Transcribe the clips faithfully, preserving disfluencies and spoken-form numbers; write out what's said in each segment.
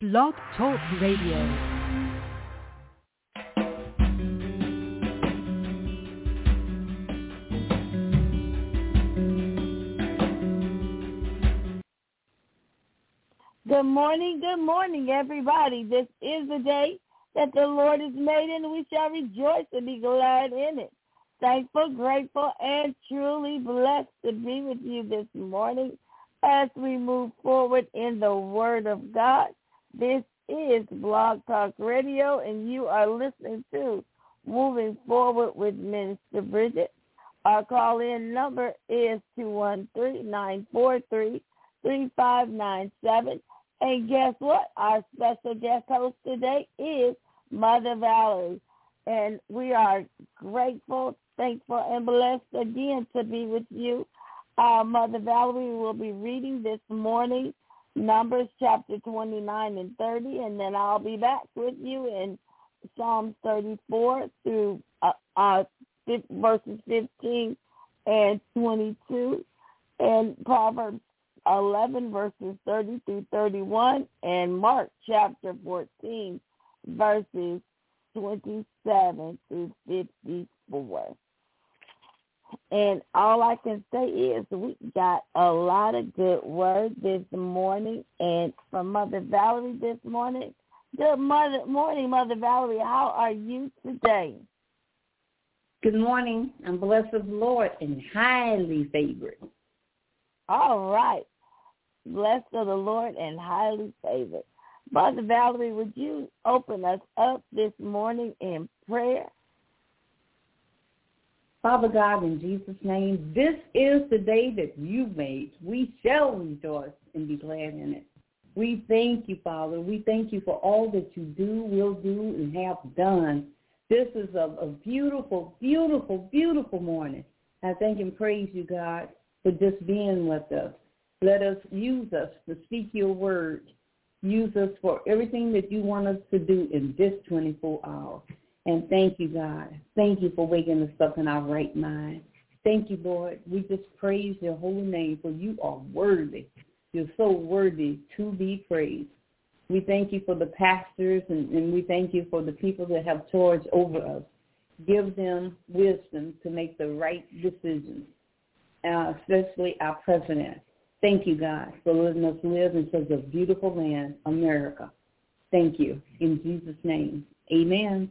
Blog Talk Radio. Good morning, good morning, everybody. This is the day that the Lord has made, and we shall rejoice and be glad in it. Thankful, grateful, and truly blessed to be with you this morning as we move forward in the Word of God. This is Blog Talk Radio, and you are listening to Moving Forward with Minister Bridget. Our call-in number is two one three, nine four three, three five nine seven. And guess what? Our special guest host today is Mother Valerie. And we are grateful, thankful, and blessed again to be with you. Uh, Mother Valerie will be reading this morning Numbers chapter twenty-nine and thirty, and then I'll be back with you in Psalms thirty-four through uh, uh, verses fifteen and twenty-two, and Proverbs eleven verses thirty through thirty-one, and Mark chapter fourteen verses twenty-seven through fifty-four. And all I can say is we got a lot of good word this morning, and from Mother Valerie this morning. Good mother, morning, Mother Valerie. How are you today? Good morning. I'm blessed of the Lord and highly favored. All right. Blessed of the Lord and highly favored. Mother Valerie, would you open us up this morning in prayer? Father God, in Jesus' name, this is the day that you've made. We shall rejoice and be glad in it. We thank you, Father. We thank you for all that you do, will do, and have done. This is a, a beautiful, beautiful, beautiful morning. I thank and praise you, God, for just being with us. Let us use us to speak your word. Use us for everything that you want us to do in this twenty-four hours. And thank you, God. Thank you for waking us up in our right mind. Thank you, Lord. We just praise your holy name, for you are worthy. You're so worthy to be praised. We thank you for the pastors, and, and we thank you for the people that have charge over us. Give them wisdom to make the right decisions, uh, especially our president. Thank you, God, for letting us live in such a beautiful land, America. Thank you. In Jesus' name, amen.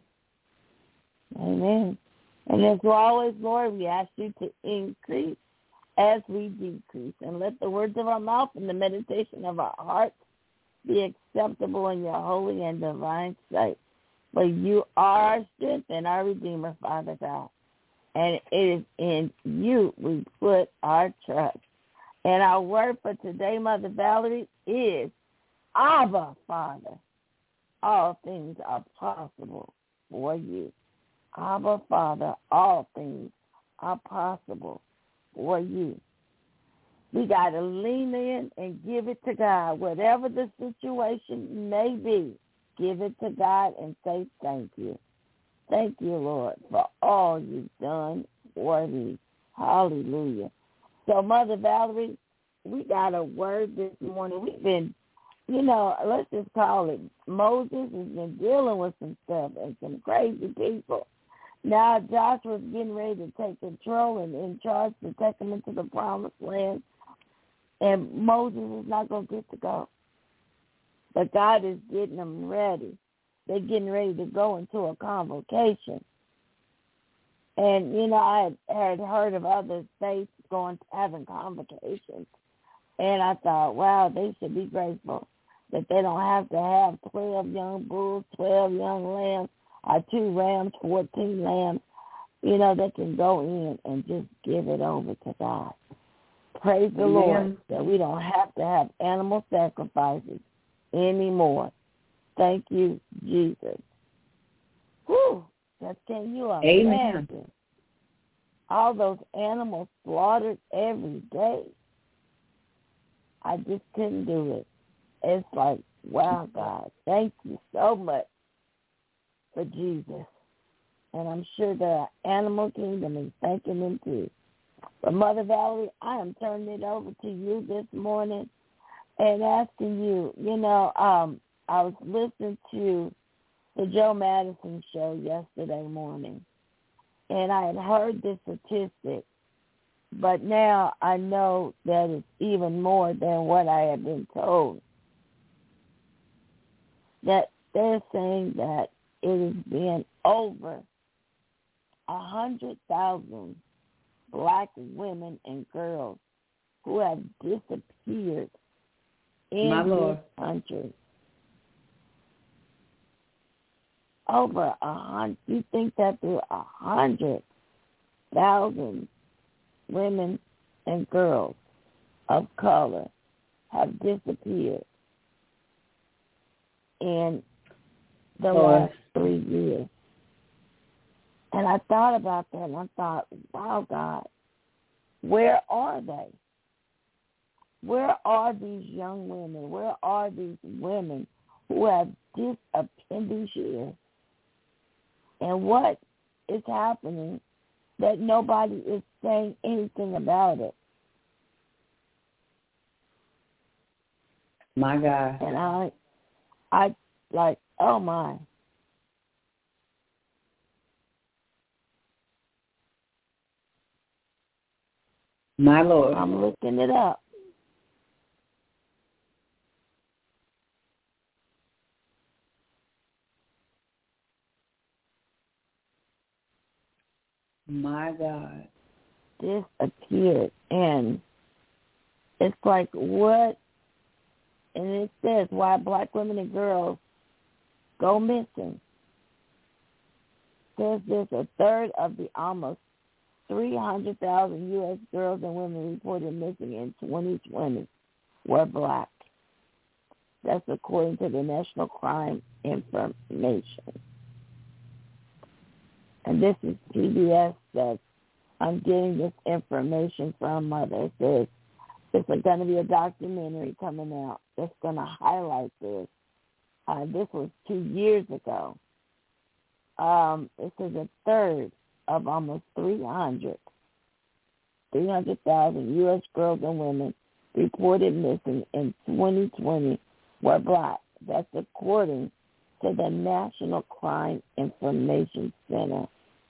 Amen. And as always, Lord, we ask you to increase as we decrease. And let the words of our mouth and the meditation of our hearts be acceptable in your holy and divine sight. For you are our strength and our Redeemer, Father God. And it is in you we put our trust. And our word for today, Mother Valerie, is Abba, Father. All things are possible for you. Abba, Father, all things are possible for you. We got to lean in and give it to God. Whatever the situation may be, give it to God and say thank you. Thank you, Lord, for all you've done for me. Hallelujah. So, Mother Valerie, we got a word this morning. We've been, you know, let's just call it, Moses has been dealing with some stuff and some crazy people. Now Joshua's getting ready to take control and in charge to take them into the promised land. And Moses is not going to get to go. But God is getting them ready. They're getting ready to go into a convocation. And, you know, I had heard of other states going having convocations. And I thought, wow, they should be grateful that they don't have to have twelve young bulls, twelve young lambs, or two rams, fourteen lambs. You know, they can go in and just give it over to God. Praise the Amen. Lord that we don't have to have animal sacrifices anymore. Thank you, Jesus. Whew, just can you imagine? Amen. All those animals slaughtered every day. I just couldn't do it. It's like, wow, God, thank you so much for Jesus. And I'm sure the animal kingdom is thanking him too. But Mother Valerie, I am turning it over to you this morning and asking you, you know, um, I was listening to the Joe Madison show yesterday morning, and I had heard this statistic, but now I know that it's even more than what I had been told. That they're saying that it has been over a hundred thousand black women and girls who have disappeared in My this Lord. country. Over a hundred. You think that through a hundred thousand women and girls of color have disappeared in the Lord. last three years. And I thought about that, and I thought, wow, God, where are they? Where are these young women? Where are these women who have disappeared these years? And what is happening that nobody is saying anything about it? My God. And I, I like, oh my. My Lord. I'm looking it up. My God. Disappeared. And it's like, what? And it says why black women and girls go missing. Says there's a third of the almost three hundred thousand U S girls and women reported missing in twenty twenty were black. That's according to the National Crime Information. And this is P B S that I'm getting this information from. Mother. It says there's going to be a documentary coming out that's going to highlight this. Uh, this was two years ago. Um, it says a third of almost three hundred, three hundred thousand U S girls and women reported missing in twenty twenty were black. That's according to the National Crime Information Center.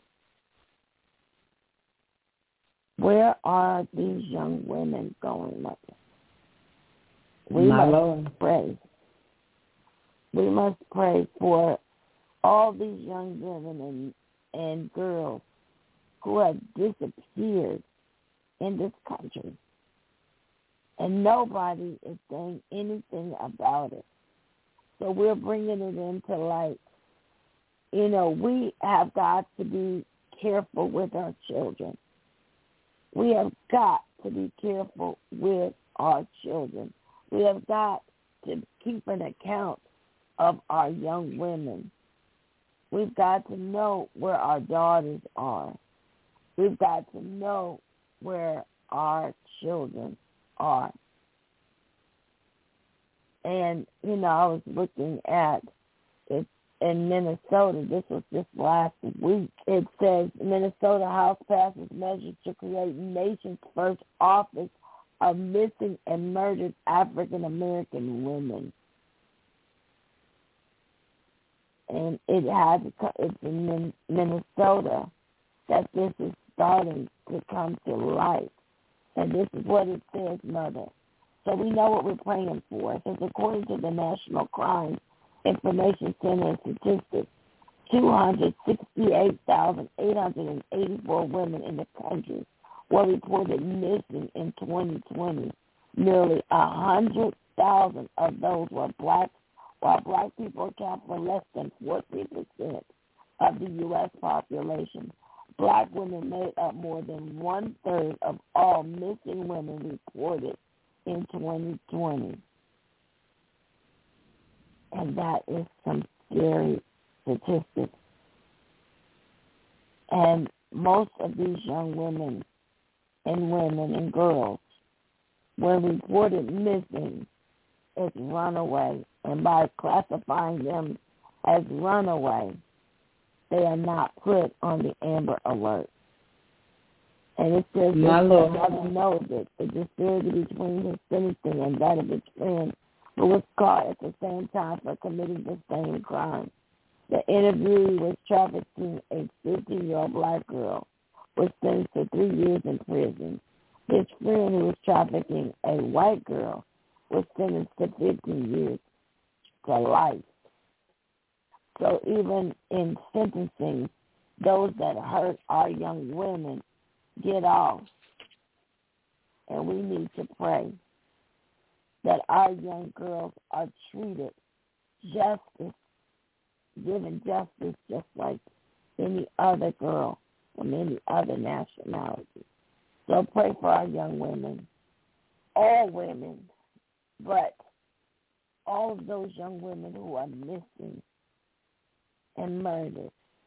Where are these young women going, Mother? We My must Lord. pray. We must pray for all these young women and, and girls who have disappeared in this country. And nobody is saying anything about it. So we're bringing it into light. You know, we have got to be careful with our children. We have got to be careful with our children. We have got to keep an account of our young women. We've got to know where our daughters are. We've got to know where our children are. And, you know, I was looking at it in Minnesota. This was just last week. It says Minnesota House passes measures to create nation's first office of missing and murdered African American women. And it has, it's in Minnesota that this is starting to come to light. And this is what it says, Mother. So we know what we're praying for. It says, according to the National Crime Information Center statistics, two hundred sixty-eight thousand eight hundred eighty-four women in the country were reported missing in twenty twenty. Nearly one hundred thousand of those were black, while black people account for less than fourteen percent of the U S population. Black women made up more than one-third of all missing women reported in twenty twenty. And that is some scary statistics. And most of these young women and women and girls, when reported missing, is runaway. And by classifying them as runaway, they are not put on the Amber Alert. And it says My that Lord. doesn't know that the disparity between his sentencing and that of his friend who was caught at the same time for committing the same crime. The interviewee was trafficking a fifteen-year-old black girl, was sentenced to three years in prison. His friend who was trafficking a white girl was sentenced to fifteen years to life. So even in sentencing, those that hurt our young women get off. And we need to pray that our young girls are treated justice, given justice just like any other girl from any other nationality. So pray for our young women, all women, but all of those young women who are missing and murdered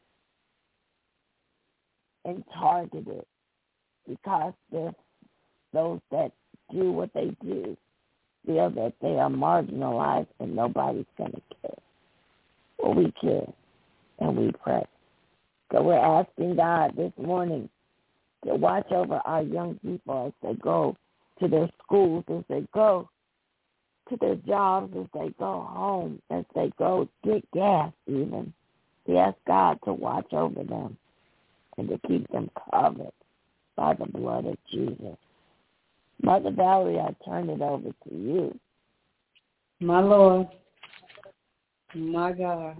and targeted because they're those that do what they do feel that they are marginalized and nobody's going to care. Well, we care and we pray. So we're asking God this morning to watch over our young people as they go to their schools, as they go to their jobs, as they go home, as they go get gas even. We ask God to watch over them and to keep them covered by the blood of Jesus. Mother Valerie, I turn it over to you. My Lord, my God,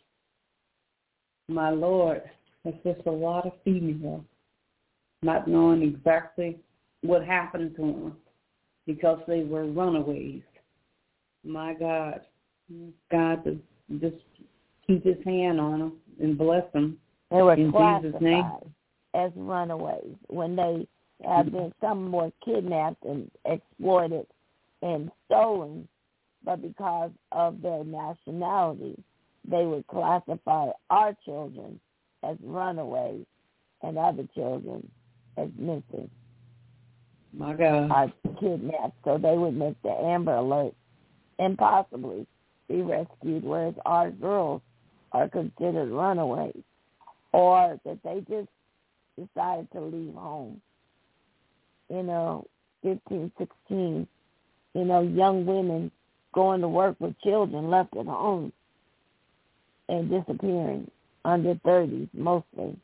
my Lord, it's just a lot of females not knowing exactly what happened to them because they were runaways. My God, God to just keep his hand on them and bless them. They were in classified Jesus' name. as runaways when they have been, some were kidnapped and exploited and stolen, but because of their nationality, they would classify our children as runaways and other children as missing. My God. Are kidnapped, so they would make the Amber Alert and possibly be rescued, whereas our girls are considered runaways, or that they just decided to leave home. You know, fifteen, sixteen, you know, young women going to work with children left at home and disappearing, under thirties mostly.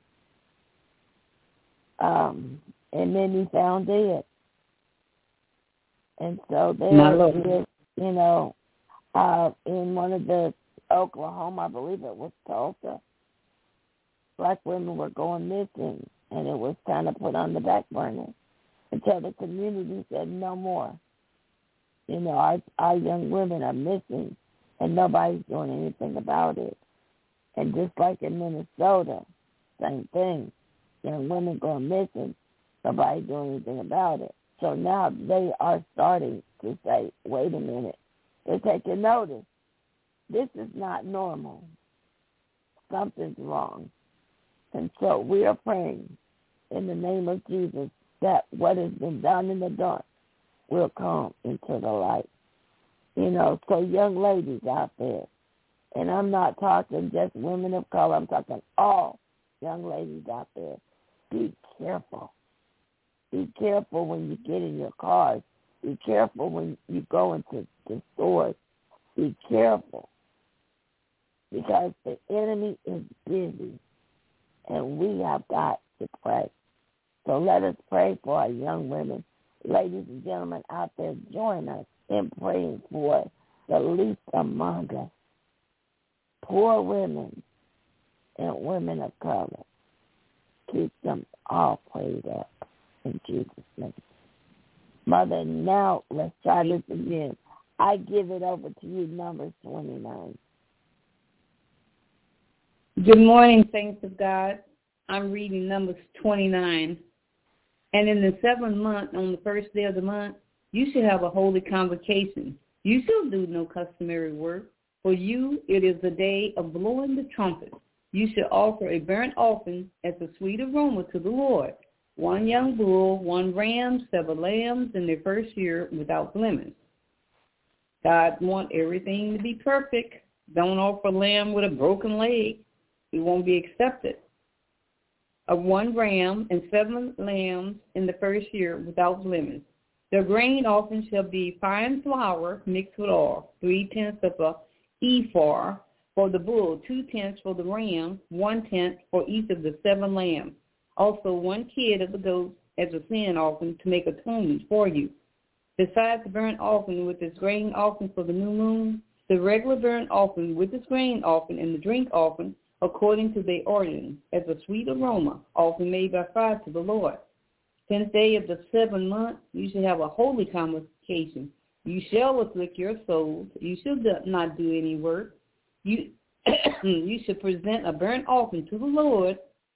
Um, and then he found dead. And so there is, you know, uh, in one of the Oklahoma, I believe it was Tulsa, black women were going missing, and it was kind of put on the back burner until the community said no more. You know, our, our young women are missing, and nobody's doing anything about it. And just like in Minnesota, same thing. Young women going missing, nobody doing anything about it. So now they are starting to say, wait a minute, they're taking notice. This is not normal. Something's wrong. And so we are praying in the name of Jesus that what has been done in the dark will come into the light. You know, so young ladies out there, and I'm not talking just women of color, I'm talking all young ladies out there, be careful. Be careful when you get in your cars. Be careful when you go into the stores. Be careful, because the enemy is busy, and we have got to pray. So let us pray for our young women. Ladies and gentlemen out there, join us in praying for the least among us, poor women and women of color. Keep them all prayed up in Jesus' name. Mother, now let's try this again. I give it over to you, Numbers twenty-nine. Good morning, saints of God. I'm reading Numbers twenty-nine. And in the seventh month, on the first day of the month, you should have a holy convocation. You shall do no customary work. For you, it is the day of blowing the trumpet. You shall offer a burnt offering as a sweet aroma to the Lord. One young bull, one ram, seven lambs in their first year without blemish. God wants everything to be perfect. Don't offer a lamb with a broken leg. It won't be accepted. Of one ram and seven lambs in the first year without blemish. The grain offering shall be fine flour mixed with oil, three-tenths of a ephah for the bull, two-tenths for the ram, one-tenth for each of the seven lambs. Also one kid of the goat as a sin offering to make atonement for you. Besides the burnt offering with its grain offering for the new moon, the regular burnt offering with its grain offering and the drink offering, according to their ordinance, as a sweet aroma, offering made by fire to the Lord. Tenth day of the seventh month, you shall have a holy convocation. You shall afflict your souls. You shall not do any work. You you shall present a burnt offering to the Lord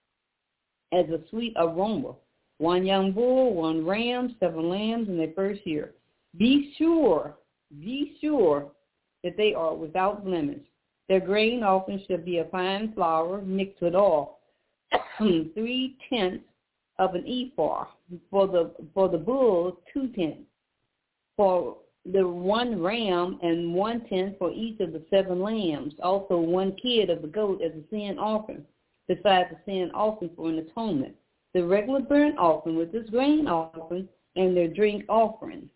as a sweet aroma. One young bull, one ram, seven lambs in their first year. Be sure, be sure that they are without blemish. Their grain offering shall be a fine flour mixed with oil, three-tenths of an ephah. For the for the bull, two-tenths. For the one ram and one-tenth for each of the seven lambs. Also one kid of the goat as a sin offering, besides the sin offering for an atonement. The regular burnt offering with this grain offering and their drink offering.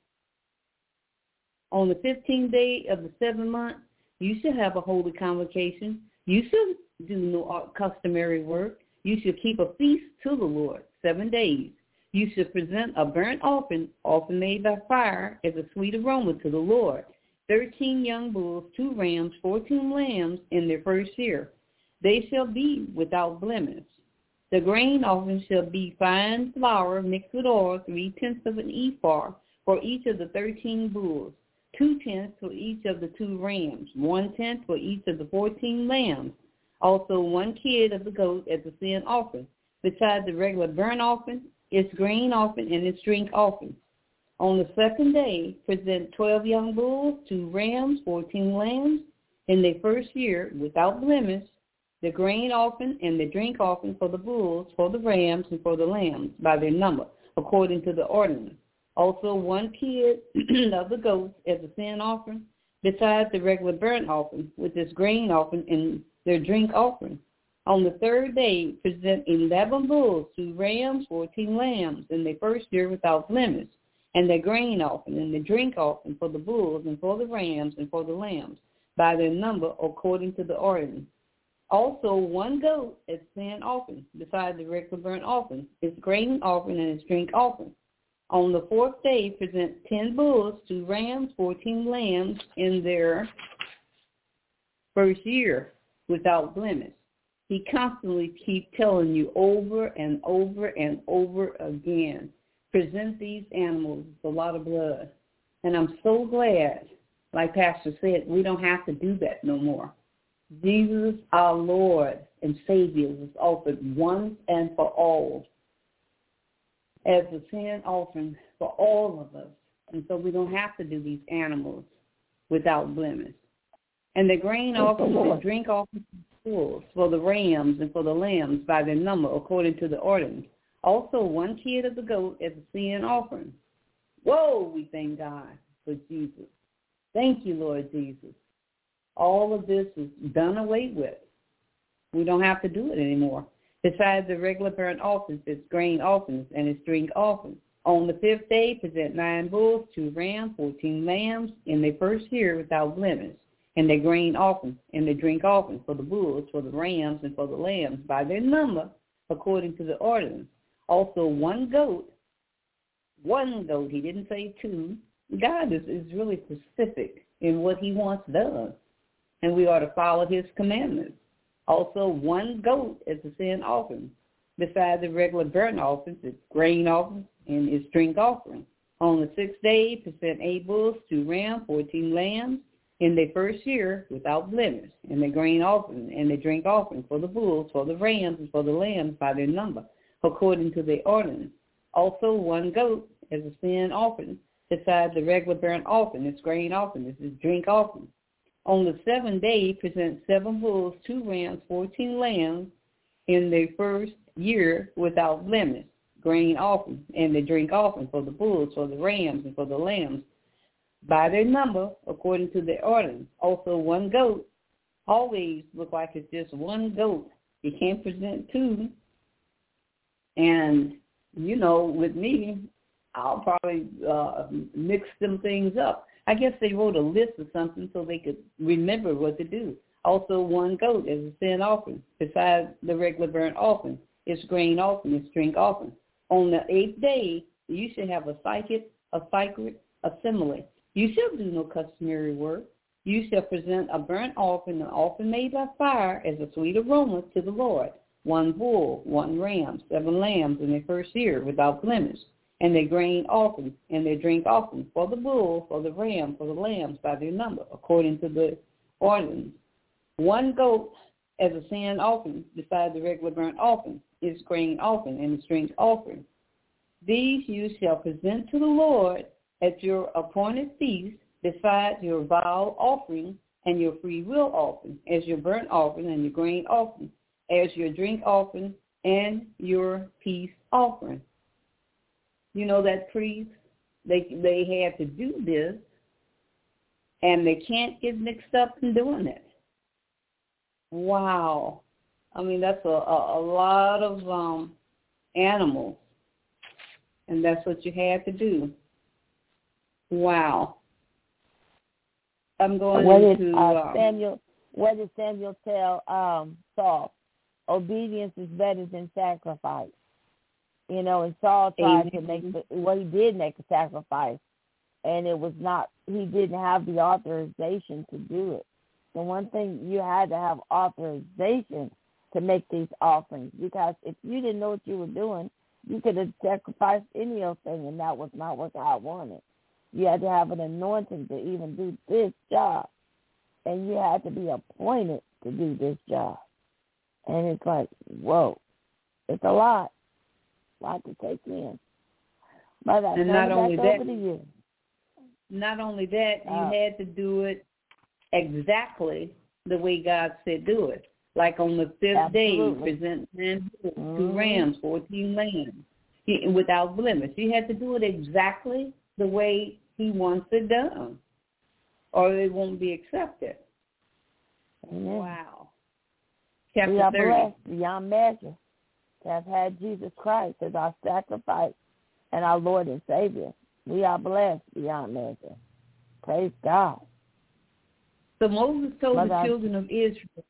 On the fifteenth day of the seventh month, you shall have a holy convocation. You shall do no customary work. You shall keep a feast to the Lord seven days. You shall present a burnt offering, often made by fire, as a sweet aroma to the Lord. Thirteen young bulls, two rams, fourteen lambs in their first year. They shall be without blemish. The grain offering shall be fine flour mixed with oil, three-tenths of an ephah for each of the thirteen bulls, two-tenths for each of the two rams, one-tenth for each of the fourteen lambs. Also one kid of the goat as a sin offering, besides the regular burnt offering, its grain offering, and its drink offering. On the second day, present twelve young bulls, two rams, fourteen lambs in their first year without blemish, the grain offering and the drink offering for the bulls, for the rams, and for the lambs by their number, according to the ordinance. Also one kid of the goats as a sin offering, besides the regular burnt offering, with its grain offering and their drink offering. On the third day, present eleven bulls, two rams, fourteen lambs in their first year without blemish, and their grain offering and the drink offering for the bulls and for the rams and for the lambs by their number, according to the ordinance. Also one goat as sin offering, besides the regular burnt offering, its grain offering and its drink offering. On the fourth day, present ten bulls, two rams, fourteen lambs in their first year without blemish. He constantly keeps telling you over and over and over again, present these animals with a lot of blood. And I'm so glad, like Pastor said, we don't have to do that no more. Jesus, our Lord and Savior, was offered once and for all as a sin offering for all of us. And so we don't have to do these animals without blemish. And the grain offering and the drink offering for the rams and for the lambs by their number, according to the ordinance. Also one kid of the goat as a sin offering. Whoa, we thank God for Jesus. Thank you, Lord Jesus. All of this is done away with. We don't have to do it anymore. Besides the regular burnt offerings, its grain offerings, and its drink offerings. On the fifth day, present nine bulls, two rams, fourteen lambs in their first year without blemish, and their grain offerings, and their drink offerings for the bulls, for the rams, and for the lambs by their number, according to the ordinance. Also one goat, one goat, he didn't say two. God is, is really specific in what he wants done, and we ought to follow his commandments. Also one goat as a sin offering, besides the regular burnt offerings, its grain offerings, and its drink offering. On the sixth day, present eight bulls, two rams, fourteen lambs, in their first year without blemish, and their grain offering and their drink offering for the bulls, for the rams, and for the lambs by their number, according to their ordinance. Also one goat as a sin offering, besides the regular burnt offering, its grain offering, its drink offering. On the seventh day, present seven bulls, two rams, fourteen lambs in their first year without blemish, grain offering, and the drink offering for the bulls, for the rams, and for the lambs by their number, according to their ordinance. Also one goat. Always look like it's just one goat. You can't present two. And, you know, with me, I'll probably uh, mix them things up. I guess they wrote a list or something so they could remember what to do. Also, one goat as a sin offering, besides the regular burnt offering. It's grain offering, it's drink offering. On the eighth day, you should have a psychic, a sacred assembly. You shall do no customary work. You shall present a burnt offering, an offering made by fire, as a sweet aroma to the Lord. One bull, one ram, seven lambs in their first year without blemish, and their grain offering, and their drink offering, for the bull, for the ram, for the lambs by their number, according to the ordinance. One goat as a sin offering, besides the regular burnt offering, is grain offering and its drink offering. These you shall present to the Lord at your appointed feast, besides your vow offering and your free will offering, as your burnt offering and your grain offering, as your drink offering and your peace offering. You know that priest, they they had to do this, and they can't get mixed up in doing it. Wow. I mean, that's a, a, a lot of um, animals, and that's what you had to do. Wow. I'm going what did, to... Uh, um, Samuel, what did Samuel tell um, Saul? Obedience is better than sacrifice. You know, and Saul tried Amen. to make, the, well, he did make a sacrifice, and it was not, he didn't have the authorization to do it. The one thing, you had to have authorization to make these offerings, because if you didn't know what you were doing, you could have sacrificed any old thing, and that was not what God wanted. You had to have an anointing to even do this job, and you had to be appointed to do this job. And it's like, whoa, it's a lot, a lot to take in. But I and turn not it only back that, over to you. Not only that, you Uh, had to do it exactly the way God said do it. Like on the fifth Absolutely. day, present ten bulls, mm-hmm. two rams, fourteen lambs, he, without blemish. You had to do it exactly the way he wants it done, or it won't be accepted. Amen. Wow. Chapter we are thirty. blessed beyond measure to have had Jesus Christ as our sacrifice and our Lord and Savior. We are blessed beyond measure. Praise God. So Moses told Mother, the children of Israel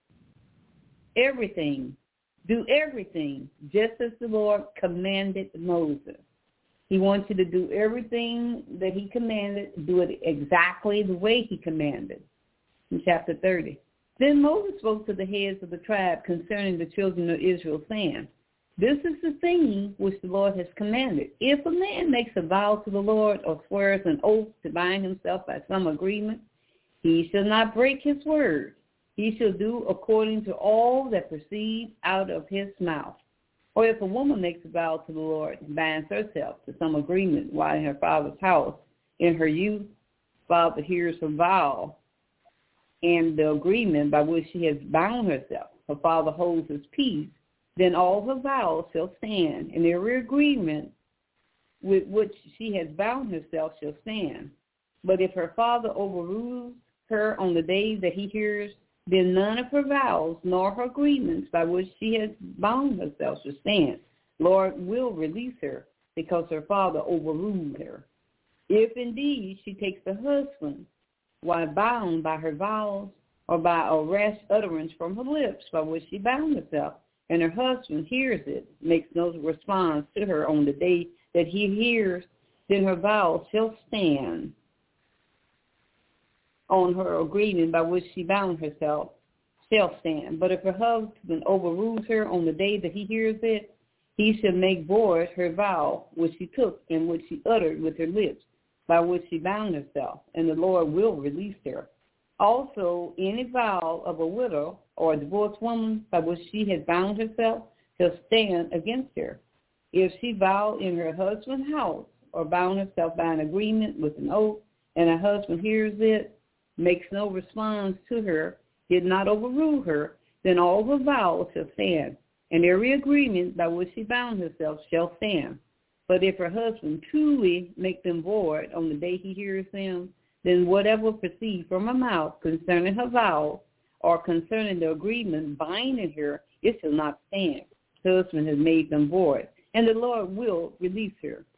everything, do everything, just as the Lord commanded Moses. He wants you to do everything that he commanded, do it exactly the way he commanded in chapter thirty. Then Moses spoke to the heads of the tribe concerning the children of Israel, saying, this is the thing which the Lord has commanded. If a man makes a vow to the Lord or swears an oath to bind himself by some agreement, he shall not break his word. He shall do according to all that proceeds out of his mouth. Or if a woman makes a vow to the Lord and binds herself to some agreement while in her father's house, in her youth, father hears her vow and the agreement by which she has bound herself, her father holds his peace, then all her vows shall stand, and every agreement with which she has bound herself shall stand. But if her father overrules her on the day that he hears, then none of her vows nor her agreements by which she has bound herself shall stand. Lord will release her because her father overruled her. If indeed she takes the husband while bound by her vows or by a rash utterance from her lips by which she bound herself, and her husband hears it, makes no response to her on the day that he hears, then her vows shall stand on her agreement by which she bound herself, shall stand. But if her husband overrules her on the day that he hears it, he shall make void her vow which she took and which she uttered with her lips, by which she bound herself, and the Lord will release her. Also, any vow of a widow or a divorced woman by which she has bound herself shall stand against her. If she vow in her husband's house or bound herself by an agreement with an oath, and her husband hears it, makes no response to her, did not overrule her, then all her vows shall stand, and every agreement by which she bound herself shall stand. But if her husband truly make them void on the day he hears them, then whatever proceeds from her mouth concerning her vow or concerning the agreement binding her, it shall not stand. Her husband has made them void, and the Lord will release her.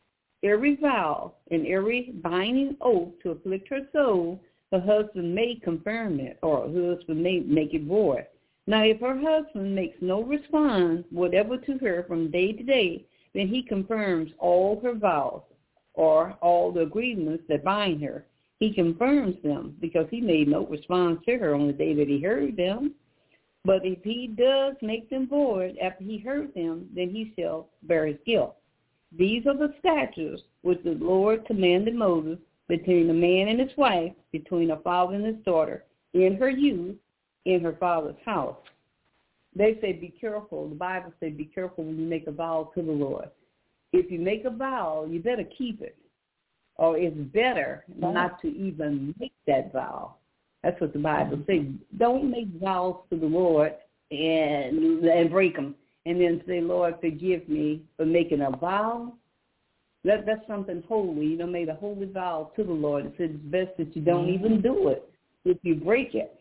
every vow and every binding oath to afflict her soul, her husband may confirm it, or her husband may make it void. Now, if her husband makes no response whatever to her from day to day, then he confirms all her vows or all the agreements that bind her. He confirms them because he made no response to her on the day that he heard them. But if he does make them void after he heard them, then he shall bear his guilt. These are the statutes which the Lord commanded Moses between a man and his wife, between a father and his daughter, in her youth, in her father's house. They say be careful. The Bible says be careful when you make a vow to the Lord. If you make a vow, you better keep it. Or it's better not to even make that vow. That's what the Bible says. Don't make vows to the Lord and and break them and then say, Lord, forgive me for making a vow. That, that's something holy. You know, made a holy vow to the Lord. It says it's best that you don't even do it if you break it.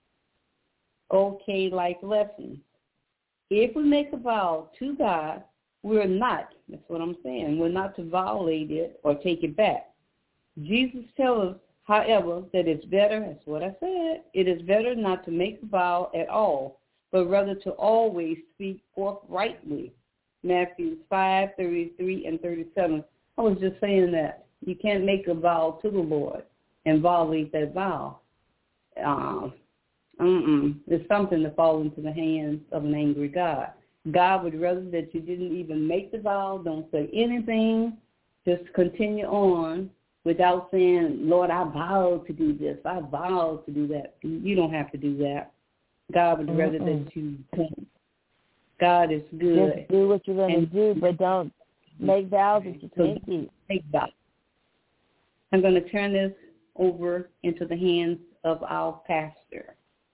Okay, like lessons. If we make a vow to God, we're not, that's what I'm saying, we're not to violate it or take it back. Jesus tells us, however, that it's better, that's what I said, it is better not to make a vow at all, but rather to always speak forthrightly. Matthew five, thirty-three and thirty-seven. I was just saying that. You can't make a vow to the Lord and violate that vow. Um, mm-mm. It's something to fall into the hands of an angry God. God would rather that you didn't even make the vow, don't say anything, just continue on without saying, Lord, I vow to do this, I vow to do that. You don't have to do that. God would rather mm-hmm. that you don't. God is good. Just do what you're going to do, but don't make vows that you can't keep. Make vows. I'm going to turn this over into the hands of our pastor.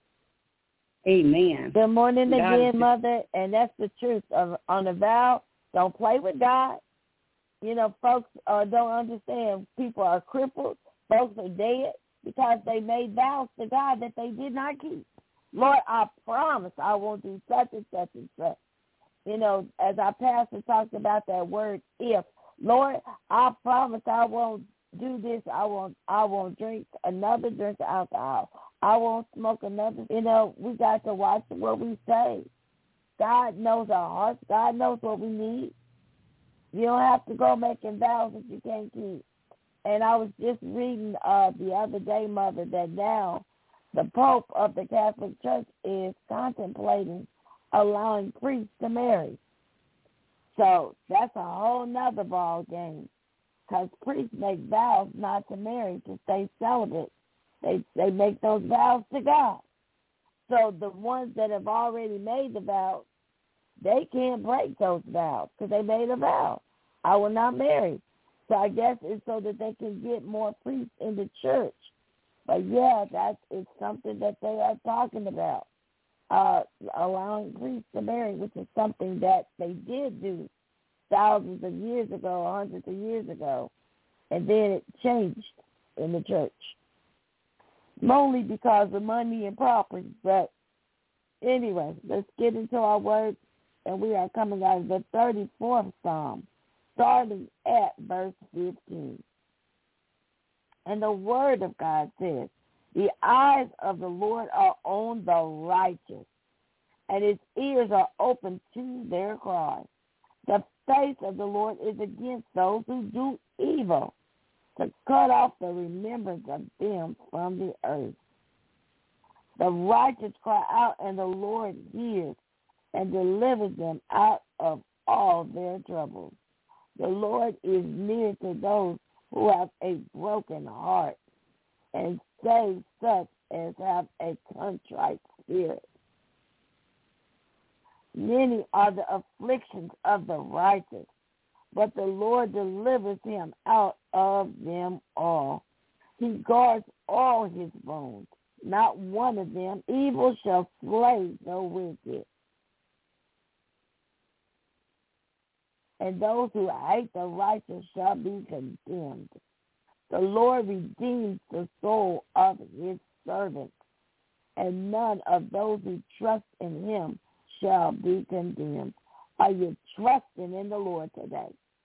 Amen. Good morning God again, is- Mother, and that's the truth. Of, on a vow, don't play with God. You know, folks uh, don't understand. People are crippled. Folks are dead because they made vows to God that they did not keep. Lord, I promise I won't do such and such and such. You know, as our pastor talked about that word, if. Lord, I promise I won't do this. I won't I won't drink another drink of alcohol. I won't smoke another. You know, we got to watch what we say. God knows our hearts. God knows what we need. You don't have to go making vows that you can't keep. And I was just reading uh, the other day, Mother, that now the Pope of the Catholic Church is contemplating allowing priests to marry. So that's a whole nother ball game, because priests make vows not to marry, to stay celibate. They they make those vows to God. So the ones that have already made the vows, they can't break those vows because they made a vow. I will not marry. So I guess it's so that they can get more priests in the church. But, yeah, that's it's something that they are talking about, uh, allowing priests to marry, which is something that they did do thousands of years ago, hundreds of years ago, and then it changed in the church, mainly because of money and property. But anyway, let's get into our words, and we are coming out of the thirty-fourth Psalm, starting at verse fifteen. And the word of God says, the eyes of the Lord are on the righteous, and his ears are open to their cries. The face of the Lord is against those who do evil, to cut off the remembrance of them from the earth. The righteous cry out, and the Lord hears and delivers them out of all their troubles. The Lord is near to those who have a broken heart, and save such as have a contrite spirit. Many are the afflictions of the righteous, but the Lord delivers him out of them all. He guards all his bones. Not one of them evil shall slay the wicked. And those who hate the righteous shall be condemned. The Lord redeems the soul of his servants, and none of those who trust in him shall be condemned. Are you trusting in the Lord today?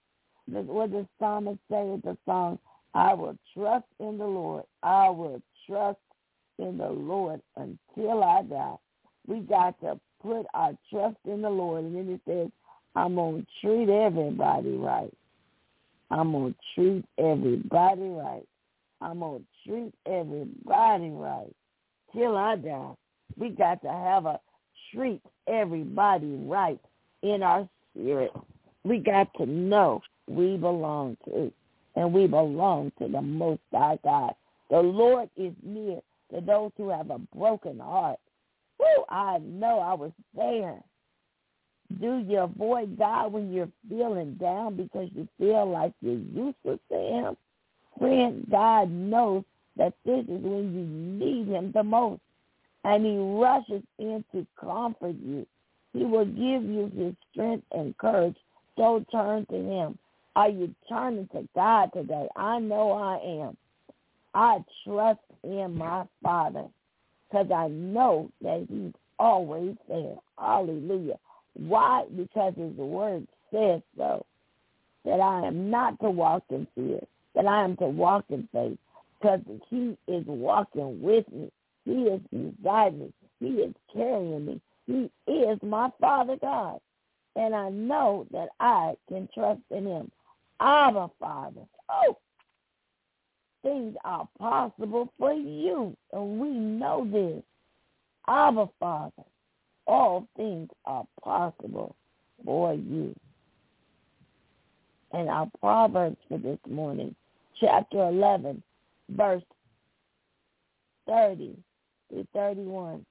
what the psalmist say with the song, I will trust in the Lord. I will trust in the Lord until I die. We got to put our trust in the Lord. And then it says, I'm going to treat everybody right. I'm going to treat everybody right. I'm going to treat everybody right till I die. We got to have a treat everybody right in our spirit. We got to know we belong to, and we belong to the Most High God. The Lord is near to those who have a broken heart. Woo, I know I was there. Do you avoid God when you're feeling down because you feel like you're useless to him? Friend, God knows that this is when you need him the most, and he rushes in to comfort you. He will give you his strength and courage, so turn to him. Are you turning to God today? I know I am. I trust in my Father because I know that he's always there. Hallelujah. Why? Because his word says so, that I am not to walk in fear, that I am to walk in faith, because he is walking with me. He is beside me. He is carrying me. He is my Father God, and I know that I can trust in him. I'm a Father. Oh, things are possible for you, and we know this. I'm a Father. All things are possible for you. And our Proverbs for this morning, chapter eleven, verse thirty to thirty-one.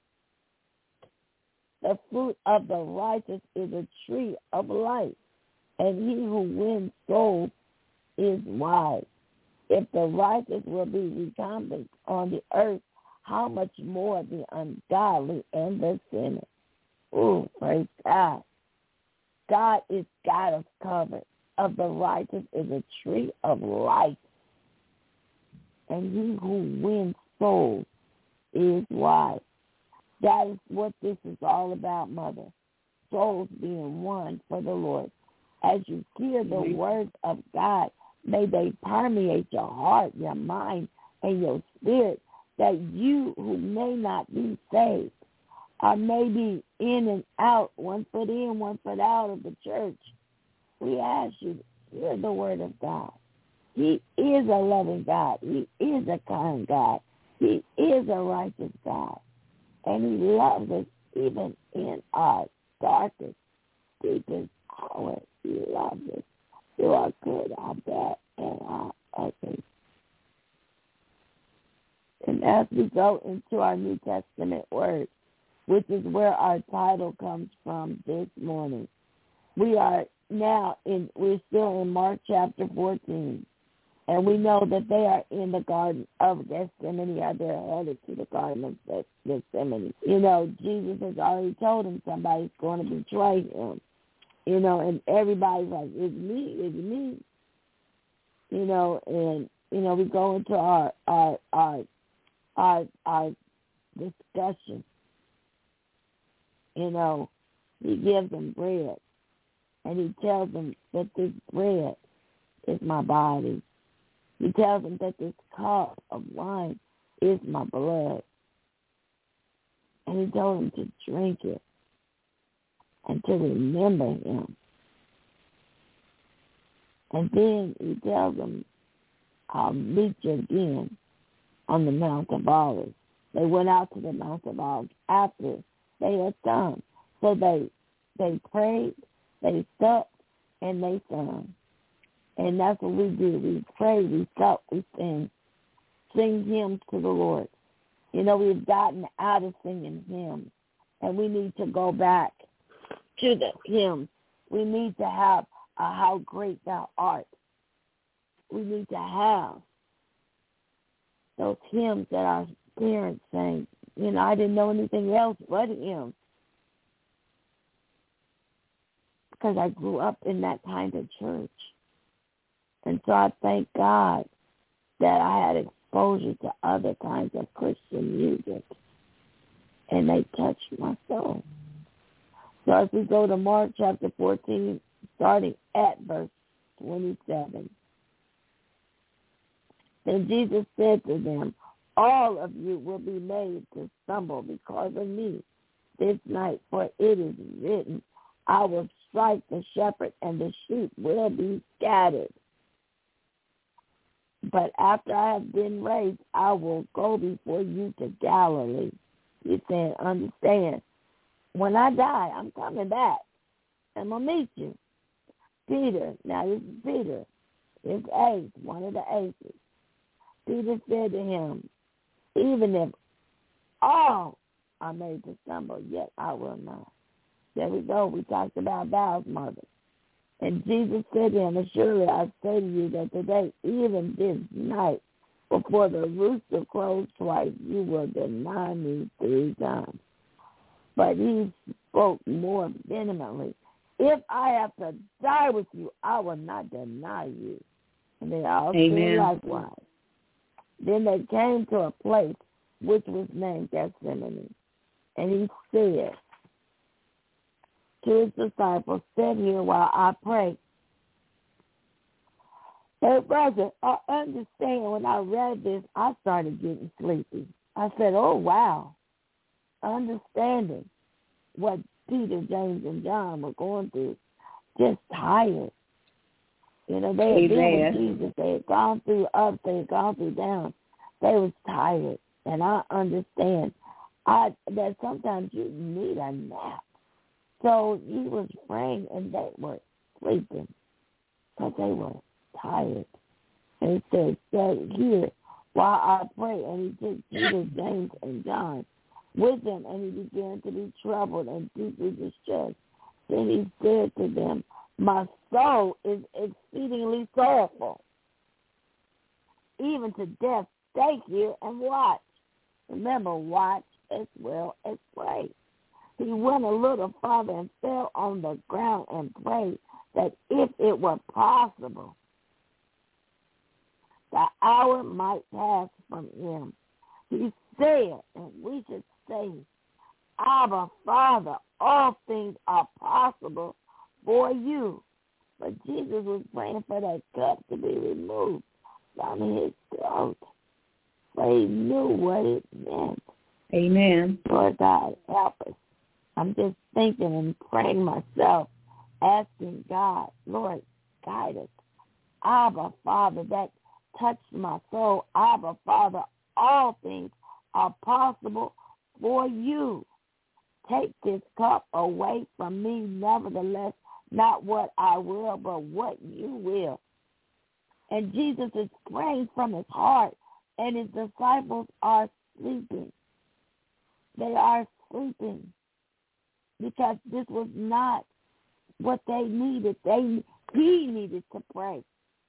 The fruit of the righteous is a tree of life, and he who wins souls is wise. If the righteous will be recompensed on the earth, how much more the ungodly and the sinner? Ooh, praise God. God is God of covered. Of the righteous is a tree of life, and he who wins souls is wise. That is what this is all about, Mother. Souls being won for the Lord. As you hear the mm-hmm. words of God, may they permeate your heart, your mind, and your spirit, that you who may not be saved, or maybe in and out, one foot in, one foot out of the church, we ask you to hear the word of God. He is a loving God. He is a kind God. He is a righteous God. And he loves us even in our darkest, deepest hour. He loves us through our good, our bad, and our ugly. And as we go into our New Testament word, which is where our title comes from this morning, we are now in, we're still in Mark chapter fourteen. And we know that they are in the Garden of Gethsemane, or they're headed to the Garden of Gethsemane. You know, Jesus has already told him somebody's going to betray him. You know, and everybody's like, it's me, it's me. You know, and, you know, we go into our, our, our, our, our discussion. You know, he gives them bread, and he tells them that this bread is my body. He tells them that this cup of wine is my blood. And he told them to drink it and to remember him. And then he tells them, I'll meet you again on the Mount of Olives. They went out to the Mount of Olives after they had sung. So they they prayed, they supped, and they sung. And that's what we do. We pray, we sup, we sing. Sing hymns to the Lord. You know, we've gotten out of singing hymns, and we need to go back to the hymns. We need to have a How Great Thou Art. We need to have those hymns that our parents sang. You know, I didn't know anything else but hymns, because I grew up in that kind of church. And so I thank God that I had exposure to other kinds of Christian music, and they touched my soul. So as we go to Mark chapter fourteen, starting at verse twenty-seven. Then Jesus said to them, all of you will be made to stumble because of me this night, for it is written, I will strike the shepherd, and the sheep will be scattered. But after I have been raised, I will go before you to Galilee. He said, understand, when I die, I'm coming back. I'm going to meet you. Peter, now this is Peter, his ace, one of the aces. Peter said to him, even if all are made to stumble, yet I will not. There we go. We talked about Val's mother. And Jesus said to him, surely I say to you that today, even this night, before the rooster crows twice, you will deny me three times. But he spoke more vehemently. If I have to die with you, I will not deny you. And they all said likewise. Then they came to a place which was named Gethsemane. And he said to his disciples, sit here while I pray. Hey, brother, I understand when I read this, I started getting sleepy. I said, oh, wow. Understanding what Peter, James, and John were going through, just tired. You know, they had been with Jesus. They had gone through ups. They had gone through downs. They was tired. And I understand I that sometimes you need a nap. So he was praying, and they were sleeping because they were tired. And he said, stay here while I pray. And he took Peter, James, and John with him, and he began to be troubled and deeply distressed. Then he said to them, my soul is exceedingly sorrowful, even to death. Stay here and watch. Remember, watch as well as pray. He went a little farther and fell on the ground and prayed that if it were possible, the hour might pass from him. He said, and we should say, Abba, Father, all things are possible for you. But Jesus was praying for that cup to be removed from his throat. But he knew what it meant. Amen. Lord God, help us. I'm just thinking and praying myself, asking God, Lord, guide us. Abba, Father, that touched my soul. Abba, Father, all things are possible for you. Take this cup away from me, nevertheless, not what I will, but what you will. And Jesus is praying from his heart, and his disciples are sleeping. They are sleeping because this was not what they needed. They He needed to pray.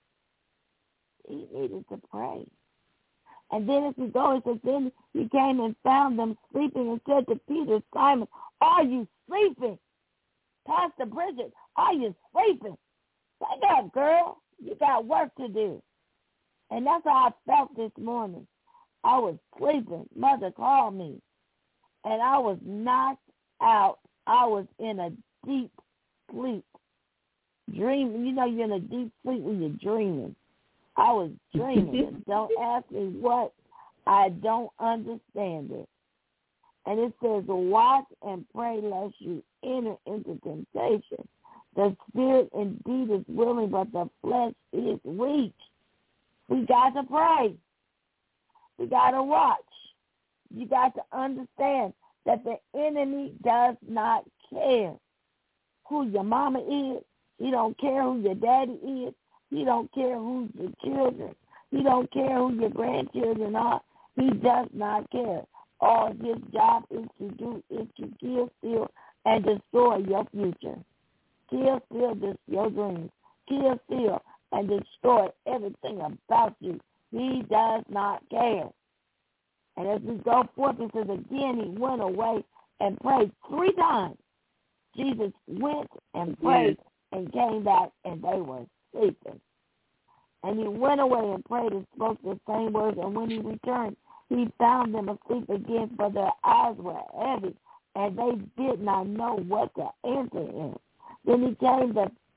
He needed to pray. And then as we go, it says, then he came and found them sleeping and said to Peter, Simon, are you sleeping? Pastor Bridget, are you sleeping? Wake up, girl. You got work to do. And that's how I felt this morning. I was sleeping. Mother called me. And I was knocked out. I was in a deep sleep. Dreaming. You know you're in a deep sleep when you're dreaming. I was dreaming. Don't ask me what. I don't understand it. And it says, watch and pray lest you enter into temptation. The spirit indeed is willing, but the flesh is weak. We got to pray. We got to watch. You got to understand that the enemy does not care who your mama is. He don't care who your daddy is. He don't care who's your children. He don't care who your grandchildren are. He does not care. All his job is to do is to kill, steal, and destroy your future. Kill, steal, destroy your dreams. Kill, steal, and destroy everything about you. He does not care. And as we go forth, it says again, he went away and prayed three times. Jesus went and prayed and came back, and they were sleeping. And he went away and prayed and spoke the same words. And when he returned, he found them asleep again, for their eyes were heavy, and they did not know what to answer him. Then he came the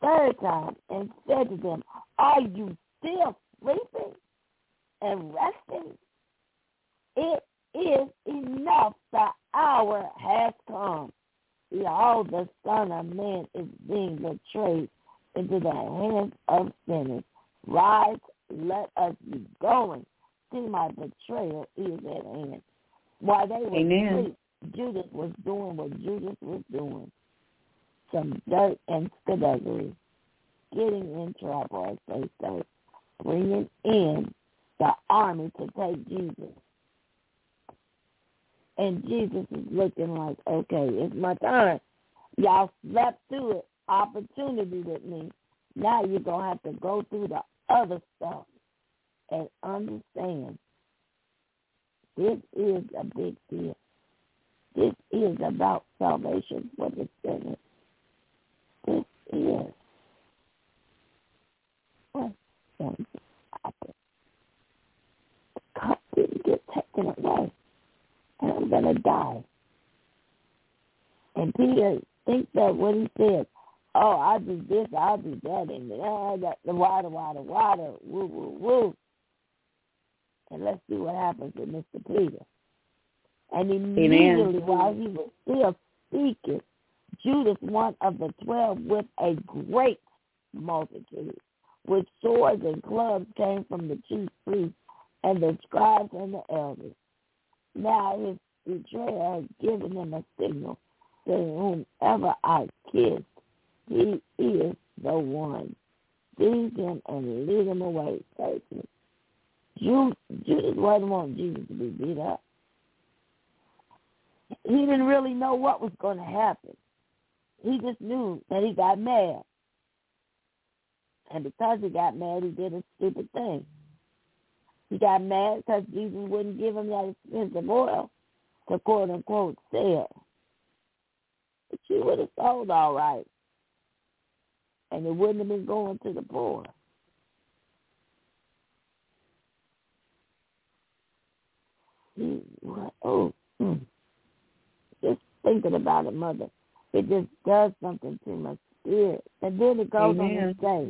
third time and said to them, are you still sleeping and resting? It is enough. The hour has come. Behold, the Son of Man is being betrayed into the hands of sinners. Rise, let us be going. See, my betrayer is at hand. While they were Amen. asleep, Judas was doing what Judas was doing. Some dirt and skedaddle, getting in trouble, as they say, bringing in the army to take Jesus. And Jesus is looking like, okay, it's my time. Y'all slept through it, opportunity with me. Now you're going to have to go through the other stuff and understand this is a big deal. This is about salvation for the sinner. This is what's going to happen. The cup didn't get taken away, and I'm going to die. And Peter thinks that when he said, oh, I'll do this, I'll do that, and uh, that, the water, water, water, woo, woo, woo. And let's see what happens with Mister Peter. And immediately, Amen. While he was still speaking, Judas, one of the twelve, with a great multitude, with swords and clubs, came from the chief priests and the scribes and the elders. Now his betrayer had given him a signal, saying, whomever I kiss, he is the one. Seize him and lead him away safely. Judas wasn't wanting Jesus to be beat up. He didn't really know what was going to happen. He just knew that he got mad. And because he got mad, he did a stupid thing. He got mad because Jesus wouldn't give him that expensive oil to quote-unquote sell. But she would have sold all right. And it wouldn't have been going to the poor. He, oh, mm. Just thinking about it, Mother, it just does something to my spirit. And then it goes Amen. On to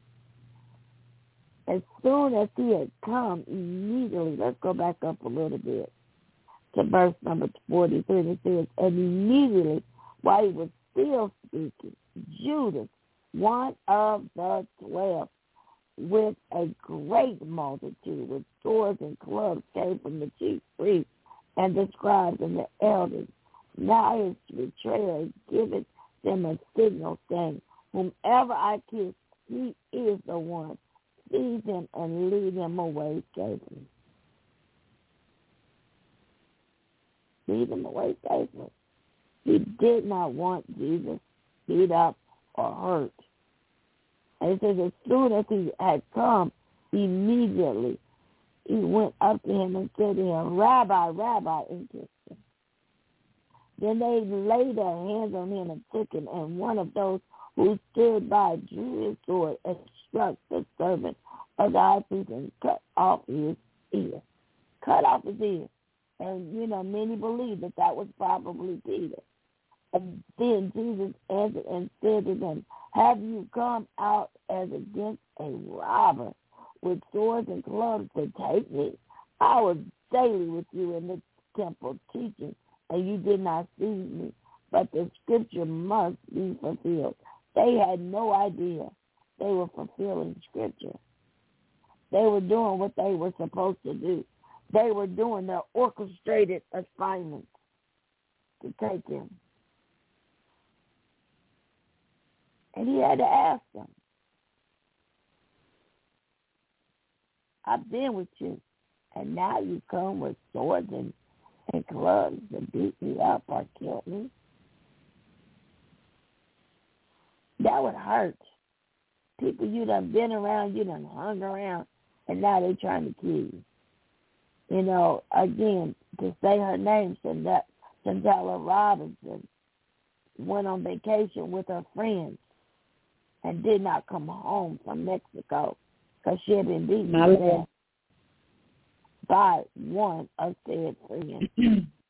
say, as soon as he had come, immediately, let's go back up a little bit to verse number forty-three. It says, and immediately, while he was still speaking, Judas, one of the twelve, with a great multitude, with swords and clubs, came from the chief priests and the scribes and the elders. Now his betrayer has given them a signal, saying, whomever I kiss, he is the one. Seize him and lead him away safely. Lead him away safely. He did not want Jesus beat up or hurt. And it says, as soon as he had come, immediately he went up to him and said to him, Rabbi, Rabbi, and kissed him. Then they laid their hands on him and took him, and one of those who stood by drew his sword and struck the servant of the high priest and cut off his ear. Cut off his ear. And, you know, many believe that that was probably Peter. And then Jesus answered and said to them, have you come out as against a robber with swords and clubs to take me? I was daily with you in the temple teaching, and you did not seize me. But the scripture must be fulfilled. They had no idea they were fulfilling scripture. They were doing what they were supposed to do. They were doing their orchestrated assignments to take him. And he had to ask them, I've been with you, and now you come with swords and, and clubs to beat me up or kill me? That would hurt. People you done been around, you done hung around, and now they're trying to kill you. You know, again, to say her name, Shandella Robinson went on vacation with her friends and did not come home from Mexico because she had been beaten to death by one of said friends.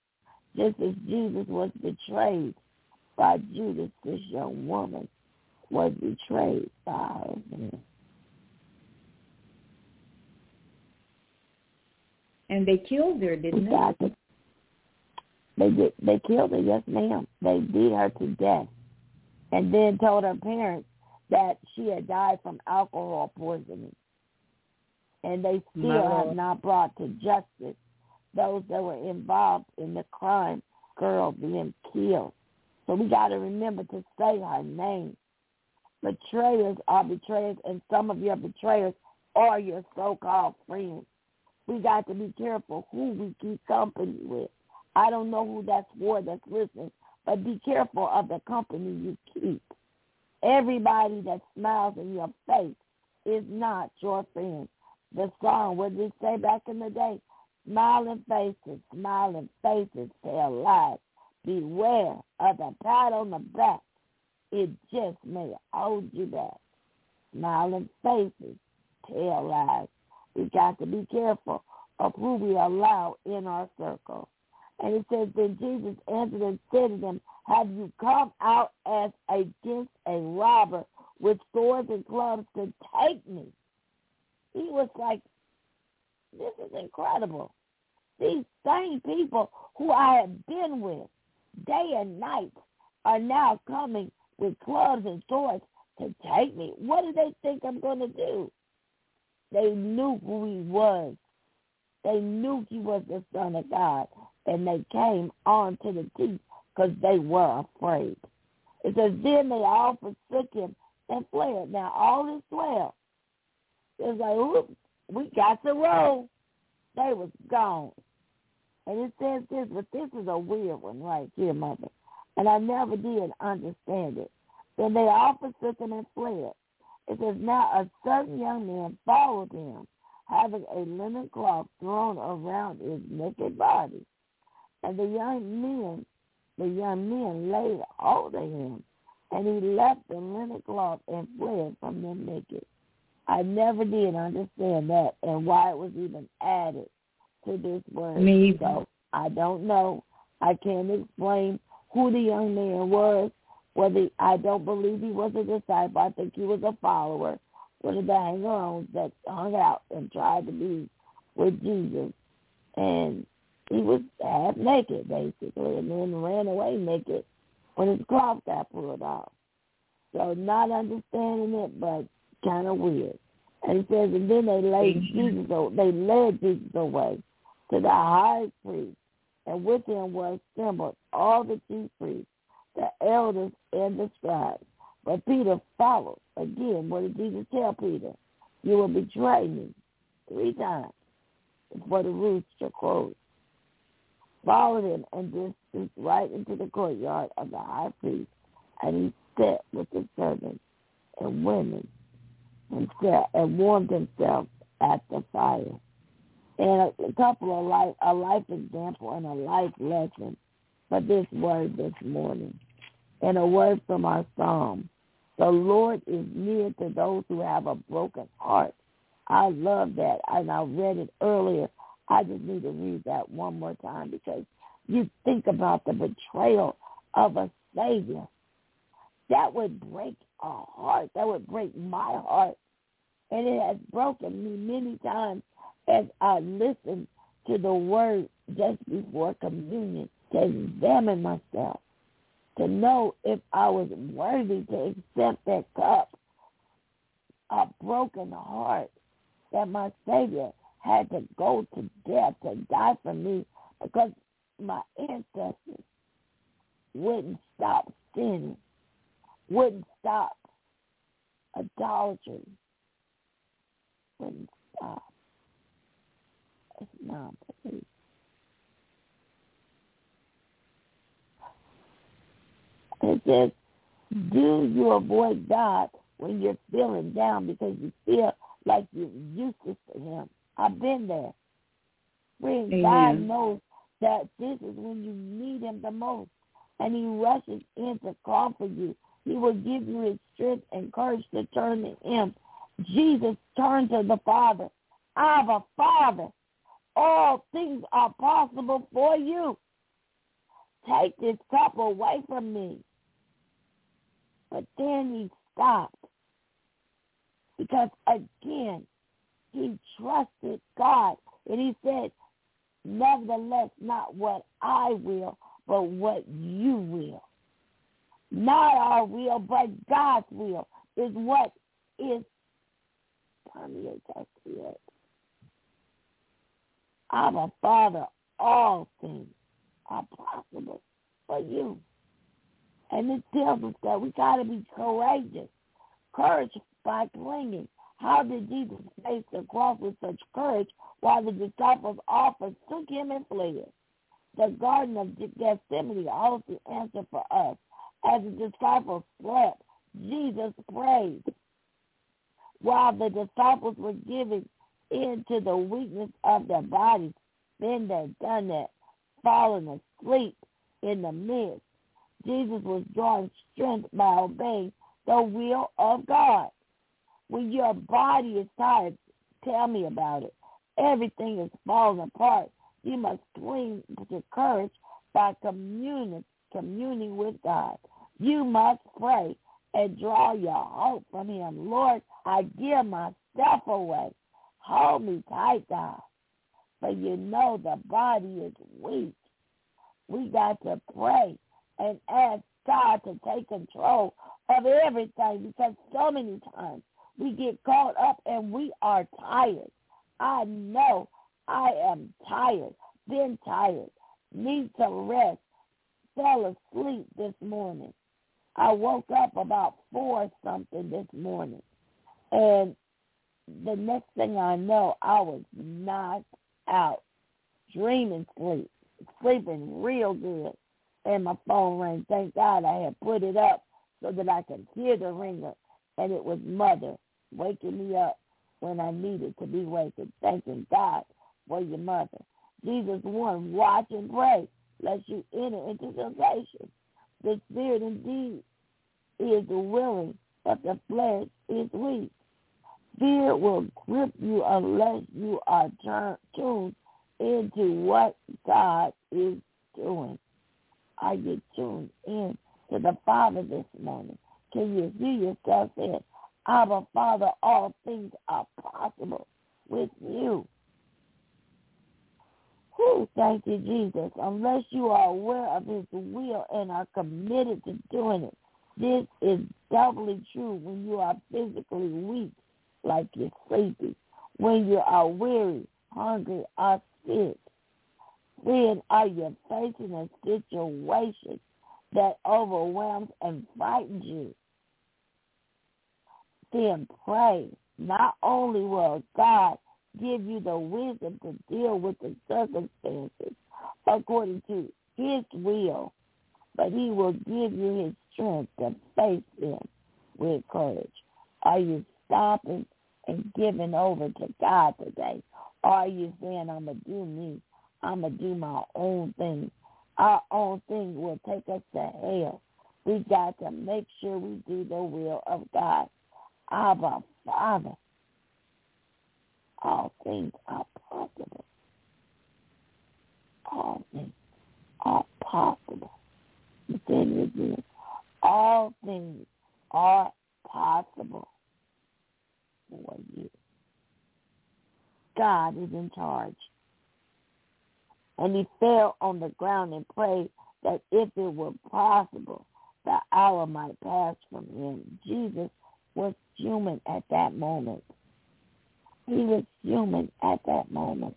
Just as Jesus was betrayed by Judas, this young woman was betrayed by her husband. And they killed her, didn't they? They did. They killed her, yes, ma'am. They beat her to death, and then told her parents that she had died from alcohol poisoning. And they still have not brought to justice those that were involved in the crime, girl being killed. So we got to remember to say her name. Betrayers are betrayers, and some of your betrayers are your so-called friends. We got to be careful who we keep company with. I don't know who that's for that's listening, but be careful of the company you keep. Everybody that smiles in your face is not your friend. The song, what did it say back in the day? Smiling faces, smiling faces tell lies. Beware of the pat on the back. It just may hold you back. Smiling faces tell lies. We got to be careful of who we allow in our circle. And it says, then Jesus answered and said to them, have you come out as against a robber with swords and clubs to take me? He was like, this is incredible. These same people who I have been with day and night are now coming with clubs and swords to take me. What do they think I'm going to do? They knew who he was. They knew he was the Son of God, and they came on to the teeth because they were afraid. It says, then they all forsook him and fled. Now, all is well. It's like, oops, we got to roll. They was gone. And it says this, but this is a weird one right here, Mother. And I never did understand it. Then they all forsook him and fled. It says, now a certain young man followed him, having a linen cloth thrown around his naked body. And the young men, the young men laid hold of him, and he left the linen cloth and fled from them naked. I never did understand that and why it was even added to this word. Me. So I don't know. I can't explain who the young man was. Whether I don't believe he was a disciple. I think he was a follower. One of the hanger-ons that hung out and tried to be with Jesus. And he was half naked, basically, and then ran away naked when his cloth got pulled off. So not understanding it, but kind of weird. And it says, and then they laid Jesus, they led Jesus away to the high priest, and with him were assembled all the chief priests, the elders, and the scribes. But Peter followed. Again, what did Jesus tell Peter? You will betray me three times before the rooster crows. Followed him and just right into the courtyard of the high priest, and he sat with the servants and women and sat and warmed himself at the fire. And a, a couple of life, a life example and a life lesson for this word this morning. And a word from our psalm. The Lord is near to those who have a broken heart. I love that. And I read it earlier. I just need to read that one more time because you think about the betrayal of a Savior. That would break a heart. That would break my heart. And it has broken me many times as I listen to the word just before communion to examine myself, to know if I was worthy to accept that cup, a broken heart, that my Savior had to go to death, to die for me, because my ancestors wouldn't stop sinning, wouldn't stop idolatry, wouldn't stop. It's not belief. It says, do you avoid God when you're feeling down because you feel like you're useless to him? I've been there. When Amen. God knows that this is when you need him the most, and he rushes in to comfort you. He will give you his strength and courage to turn to him. Jesus turned to the Father. I have a Father. All things are possible for you. Take this cup away from me. But then he stopped. Because, again, he trusted God. And he said, nevertheless, not what I will, but what you will. Not our will, but God's will is what is permeates our spirit. Our Father, all things are possible for you. And it tells us that we got to be courageous. Courage by clinging. How did Jesus face the cross with such courage while the disciples all forsook him and fled? The Garden of Gethsemane holds the answer for us. As the disciples slept, Jesus prayed. While the disciples were giving in to the weakness of their bodies, then they'd done that, fallen asleep in the midst. Jesus was drawing strength by obeying the will of God. When your body is tired, tell me about it. Everything is falling apart. You must cling to courage by communing, communing with God. You must pray and draw your hope from him. Lord, I give myself away. Hold me tight, God. But you know the body is weak. We got to pray and ask God to take control of everything, because so many times we get caught up and we are tired. I know I am tired, been tired, need to rest, fell asleep this morning. I woke up about four something this morning, and the next thing I know, I was knocked out, dreaming sleep, sleeping real good, and my phone rang. Thank God I had put it up so that I could hear the ringer, and it was Mother waking me up when I needed to be wakened. Thanking God for your mother. Jesus one, watch and pray, lest you enter into temptation. The spirit indeed is willing, but the flesh is weak. Fear will grip you unless you are turned, tuned into what God is doing. Are you tuned in to the Father this morning? Can you hear yourself saying, Abba, Father, all things are possible with you? Who, thank you, Jesus. Unless you are aware of his will and are committed to doing it, this is doubly true when you are physically weak, like you're sleepy, when you are weary, hungry, or sick. Then are you facing a situation that overwhelms and frightens you? Then pray. Not only will God give you the wisdom to deal with the circumstances according to his will, but he will give you his strength to face them with courage. Are you stopping and giving over to God today? Or are you saying, I'm going to do me? I'm going to do my own thing. Our own thing will take us to hell. We got to make sure we do the will of God. Abba, Father, all things are possible. All things are possible. Then again, all things are possible for you. God is in charge. And he fell on the ground and prayed that if it were possible, the hour might pass from him. Jesus was human at that moment. He was human at that moment.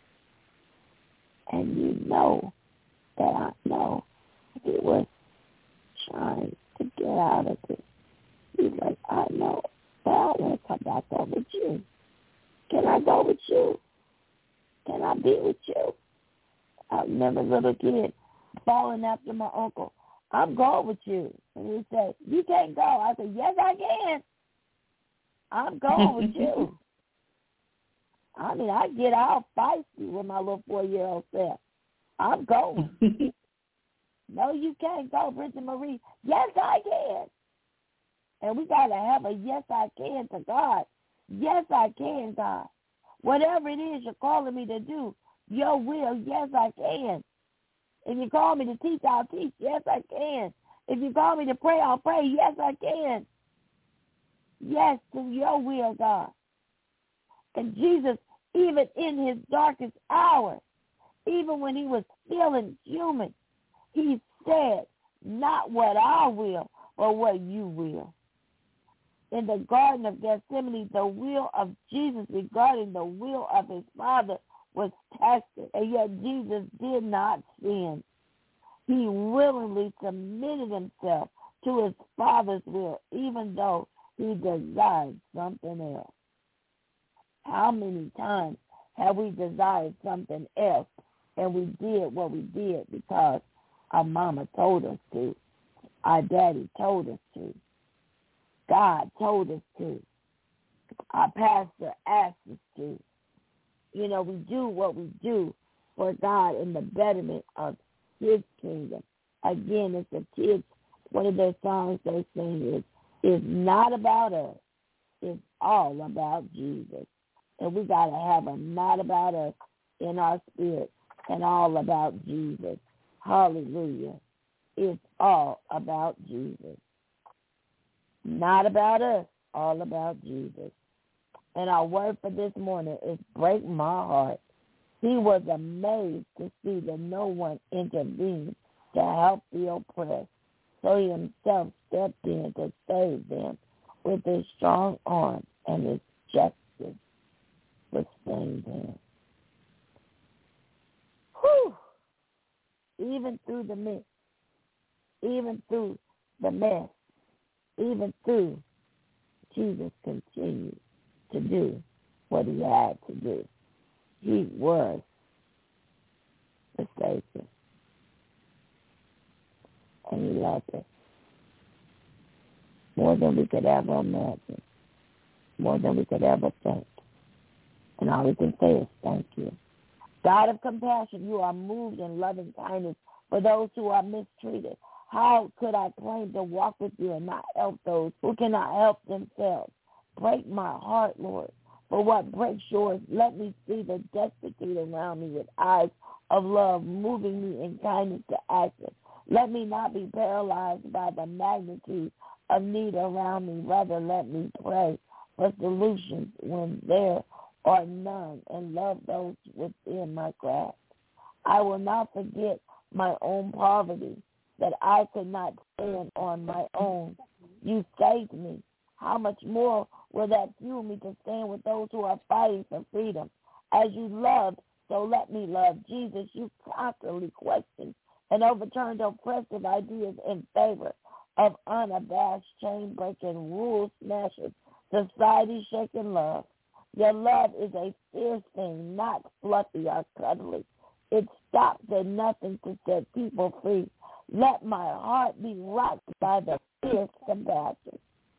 And you know that I know he was trying to get out of it. He's like, I know, but I want to come back over with you. Can I go with you? Can I be with you? I remember a little kid falling after my uncle. I'm going with you. And he said, you can't go. I said, yes, I can. I'm going with you. I mean, I get all feisty with my little four-year-old self. I'm going. No, you can't go, Bridget Marie. Yes, I can. And we got to have a yes, I can to God. Yes, I can, God. Whatever it is you're calling me to do, your will, yes, I can. If you call me to teach, I'll teach. Yes, I can. If you call me to pray, I'll pray. Yes, I can. yes to your will, God. And Jesus, even in his darkest hour, even when he was feeling human, he said, not what I will, but what you will. In the Garden of Gethsemane, the will of Jesus regarding the will of his Father was tested, and yet Jesus did not sin. He willingly submitted himself to his Father's will, even though he desired something else. How many times have we desired something else, and we did what we did because our mama told us to, our daddy told us to, God told us to, our pastor asked us to. You know, we do what we do for God in the betterment of his kingdom. Again, it's a kids, one of their songs they sing is, it's not about us, it's all about Jesus. And we got to have a not about us in our spirit and all about Jesus. Hallelujah. It's all about Jesus. Not about us, all about Jesus. And our word for this morning is break my heart. He was amazed to see that no one intervened to help the oppressed. So he himself stepped in to save them with his strong arm, and his justice sustained them. Whew! Even through the mist, even through the mess, even through, Jesus continued to do what he had to do. He was the Savior. And he loved us more than we could ever imagine, more than we could ever think. And all we can say is thank you. God of compassion, you are moved in loving kindness for those who are mistreated. How could I claim to walk with you and not help those who cannot help themselves? Break my heart, Lord. For what breaks yours, let me see the destitute around me with eyes of love, moving me in kindness to action. Let me not be paralyzed by the magnitude of need around me. Rather, let me pray for solutions when there are none, and love those within my grasp. I will not forget my own poverty, that I could not stand on my own. You saved me. How much more will that fuel me to stand with those who are fighting for freedom? As you loved, so let me love. Jesus, you constantly questioned and overturned oppressive ideas in favor of unabashed, chain-breaking, rule-smashers, society-shaking love. Your love is a fierce thing, not fluffy or cuddly. It stops at nothing to set people free. Let my heart be rocked by the fierce compassion.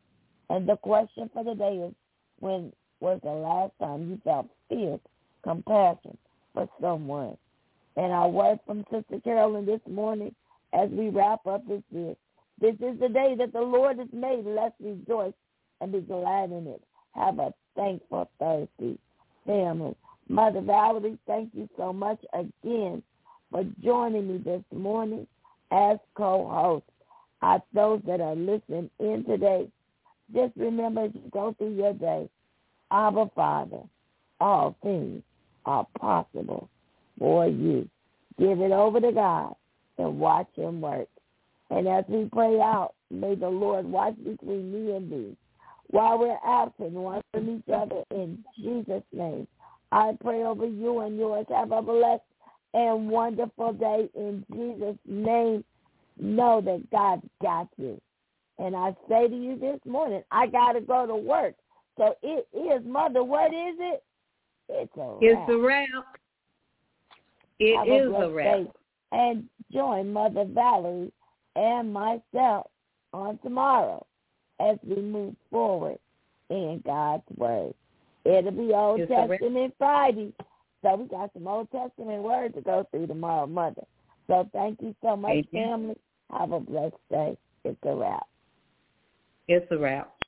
And the question for the day is, when was the last time you felt fierce compassion for someone? And our word from Sister Carolyn this morning as we wrap up is this. This is the day that the Lord has made. Let's rejoice and be glad in it. Have a thankful Thursday, family. Mother Valerie, thank you so much again for joining me this morning as co-host. I those that are listening in today, just remember as you go through your day, Abba Father, all things are possible for you. Give it over to God and watch him work. And as we pray out, may the Lord watch between me and thee while we're absent one from each other in Jesus' name. I pray over you and yours. Have a blessed and wonderful day in Jesus' name. Know that God's got you. And I say to you this morning, I got to go to work. So it is, Mother, what is it? It's a wrap. It's a wrap. It Have is a, a wrap. Day. And join Mother Valerie and myself on tomorrow as we move forward in God's Word. It'll be Old It's Testament Friday, so we got some Old Testament Word to go through tomorrow, Mother. So thank you so much, Thank you. family. Have a blessed day. It's a wrap. It's a wrap.